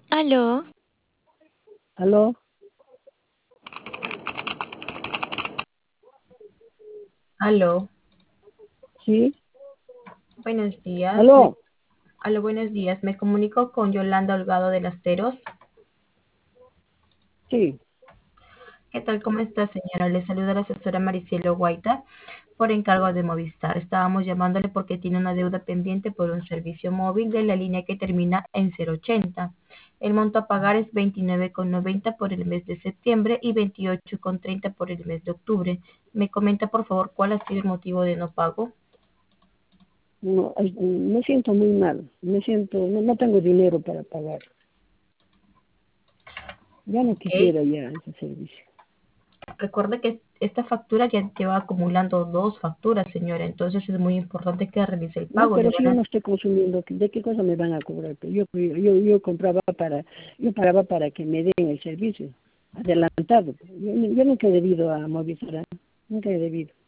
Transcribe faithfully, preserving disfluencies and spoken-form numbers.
Aló, ¿Aló? Aló, ¿Sí? buenos días. Me, ¿Aló? aló, buenos días. Me comunico con Yolanda Holgado de las Teros. Sí. ¿Qué tal? ¿Cómo está, señora? Le saluda la asesora Maricielo Guaita por encargo de Movistar. Estábamos llamándole porque tiene una deuda pendiente por un servicio móvil de la línea que termina en cero ochenta. El monto a pagar es veintinueve con noventa por el mes de septiembre y veintiocho con treinta por el mes de octubre. ¿Me comenta, por favor, cuál ha sido el motivo de no pago? No, ay, me siento muy mal. Me siento, no, no tengo dinero para pagar. Ya no Ok. quisiera ya ese servicio. Recuerde que esta factura ya lleva acumulando dos facturas, señora, entonces es muy importante que realice el No, pago. Le pero si van yo a... no estoy consumiendo, ¿de qué cosa me van a cobrar? Pues Yo, yo, yo, yo compraba para, yo pagaba para que me den el servicio adelantado. Yo, yo nunca he debido a Movistar, ¿eh? Nunca he debido.